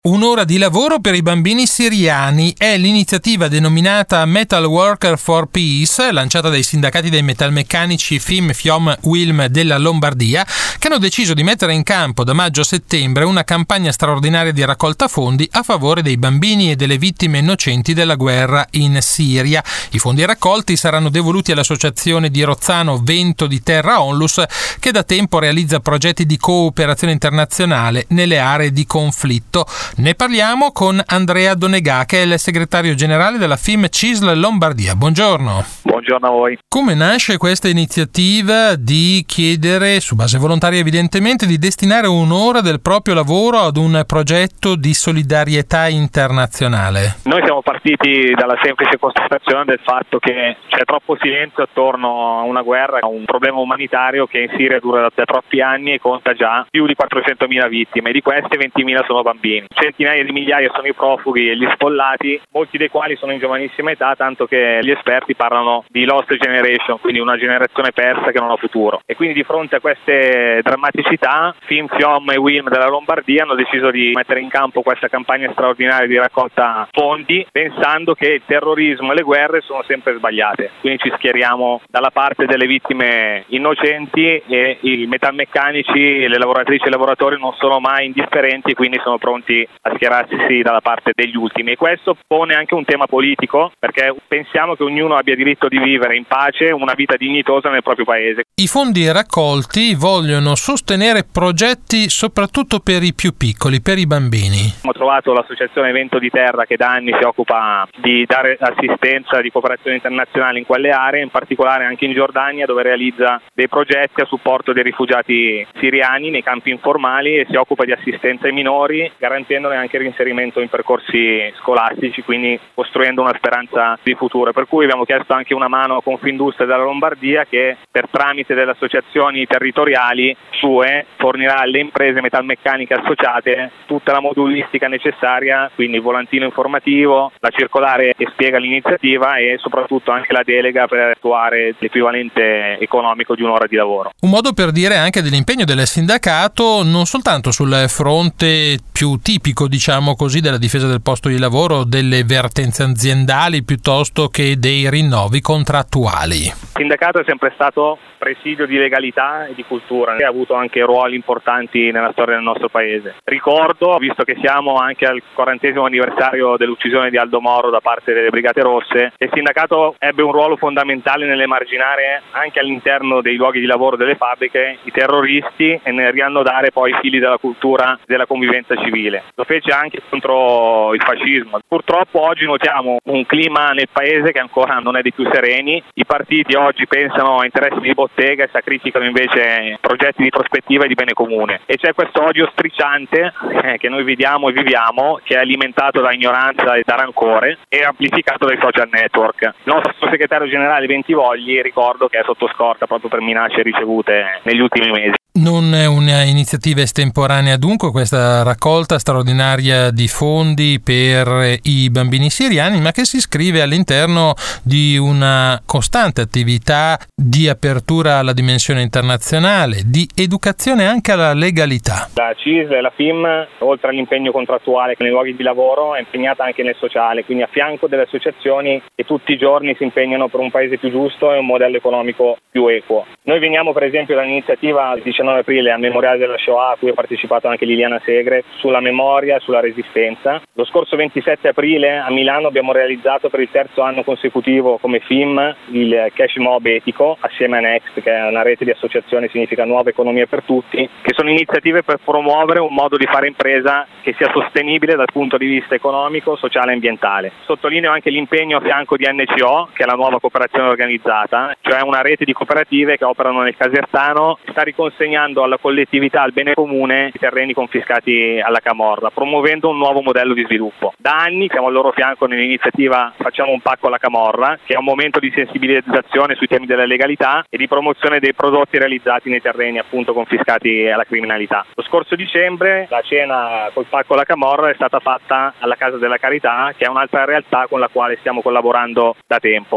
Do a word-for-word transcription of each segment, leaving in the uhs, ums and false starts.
Un'ora di lavoro per i bambini siriani è l'iniziativa denominata Metal Worker for Peace, lanciata dai sindacati dei metalmeccanici F I M, F I O M, U I L M della Lombardia, che hanno deciso di mettere in campo da maggio a settembre una campagna straordinaria di raccolta fondi a favore dei bambini e delle vittime innocenti della guerra in Siria. I fondi raccolti saranno devoluti all'associazione di Rozzano Vento di Terra Onlus, che da tempo realizza progetti di cooperazione internazionale nelle aree di conflitto. Ne parliamo con Andrea Donegà, che è il segretario generale della F I M C I S L Lombardia. Buongiorno. Buongiorno a voi. Come nasce questa iniziativa di chiedere, su base volontaria evidentemente, di destinare un'ora del proprio lavoro ad un progetto di solidarietà internazionale? Noi siamo partiti dalla semplice constatazione del fatto che c'è troppo silenzio attorno a una guerra, a un problema umanitario che in Siria dura da troppi anni e conta già più di quattrocentomila vittime, di queste ventimila sono bambini. Centinaia di migliaia sono i profughi e gli sfollati, molti dei quali sono in giovanissima età, tanto che gli esperti parlano di lost generation, quindi una generazione persa che non ha futuro. E quindi di fronte a queste drammaticità, F I M, F I O M e U I L M della Lombardia hanno deciso di mettere in campo questa campagna straordinaria di raccolta fondi, pensando che il terrorismo e le guerre sono sempre sbagliate. Quindi ci schieriamo dalla parte delle vittime innocenti e i metalmeccanici, le lavoratrici e i lavoratori non sono mai indifferenti, quindi sono pronti a schierarsi sì, dalla parte degli ultimi. E questo pone anche un tema politico, perché pensiamo che ognuno abbia diritto di vivere in pace una vita dignitosa nel proprio paese. I fondi raccolti vogliono sostenere progetti soprattutto per i più piccoli, per i bambini. Abbiamo trovato l'associazione Vento di Terra, che da anni si occupa di dare assistenza di cooperazione internazionale in quelle aree, in particolare anche in Giordania, dove realizza dei progetti a supporto dei rifugiati siriani nei campi informali e si occupa di assistenza ai minori, garantendone anche il reinserimento in percorsi scolastici, quindi costruendo una speranza di futuro. Per cui abbiamo chiesto anche una mano a Confindustria della Lombardia, che per tramite delle associazioni territoriali sue fornirà alle imprese metalmeccaniche associate tutta la modulistica necessaria, quindi il volantino informativo, la circolare che spiega l'iniziativa e soprattutto anche la delega per attuare l'equivalente economico di un'ora di lavoro. Un modo per dire anche dell'impegno del sindacato non soltanto sul fronte più tipico, diciamo così, della difesa del posto di lavoro, delle vertenze aziendali, piuttosto che dei rinnovi contrattuali. Il sindacato è sempre stato presidio di legalità e di cultura e ha avuto anche ruoli importanti nella storia del nostro paese. Ricordo, visto che siamo anche al quarantesimo anniversario dell'uccisione di Aldo Moro da parte delle Brigate Rosse, il sindacato ebbe un ruolo fondamentale nell'emarginare anche all'interno dei luoghi di lavoro delle fabbriche i terroristi e nel riannodare poi i fili della cultura della convivenza civile. Lo fece anche contro il fascismo. Purtroppo oggi notiamo un clima nel paese che ancora non è dei più sereni. I partiti oggi pensano a interessi di bottega e sacrificano invece progetti di prospettiva e di bene comune. E c'è questo odio strisciante eh, che noi vediamo e viviamo, che è alimentato da ignoranza e da rancore e amplificato dai social network. Il nostro segretario generale Bentivogli, ricordo che è sotto scorta proprio per minacce ricevute negli ultimi mesi. Non è un'iniziativa estemporanea dunque questa raccolta straordinaria di fondi per i bambini siriani, ma che si iscrive all'interno di una costante attività di apertura alla dimensione internazionale, di educazione anche alla legalità. La C I S L e la F I M, oltre all'impegno contrattuale nei luoghi di lavoro, è impegnata anche nel sociale, quindi a fianco delle associazioni che tutti i giorni si impegnano per un paese più giusto e un modello economico più equo. Noi veniamo per esempio dall'iniziativa del diciannove aprile al Memoriale della Shoah, a cui ha partecipato anche Liliana Segre, sulla memoria e sulla resistenza. Lo scorso ventisette aprile a Milano abbiamo realizzato per il terzo anno consecutivo come F I M il Cash Mob etico assieme a Next, che è una rete di associazioni, significa Nuova Economia per Tutti, che sono iniziative per promuovere un modo di fare impresa che sia sostenibile dal punto di vista economico, sociale e ambientale. Sottolineo anche l'impegno a fianco di N C O, che è la nuova cooperazione organizzata, cioè una rete di cooperative che operano nel Casertano, sta riconsegnando alla collettività, al bene comune, i terreni confiscati alla camorra, promuovendo un nuovo modello di sviluppo. Da anni siamo al loro fianco nell'iniziativa Facciamo un pacco alla camorra, che è un momento di sensibilizzazione sui temi della legalità e di promozione dei prodotti realizzati nei terreni appunto confiscati alla criminalità. Lo scorso dicembre la cena col pacco alla camorra è stata fatta alla Casa della Carità, che è un'altra realtà con la quale stiamo collaborando da tempo.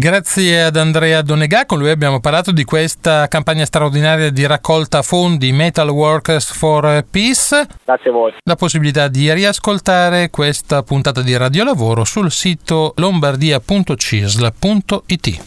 Grazie ad Andrea Donegà, con lui abbiamo parlato di questa campagna straordinaria di raccolta fondi Metal Workers for Peace. Grazie a voi. La possibilità di riascoltare questa puntata di Radio Lavoro sul sito lombardia punto cisl punto it.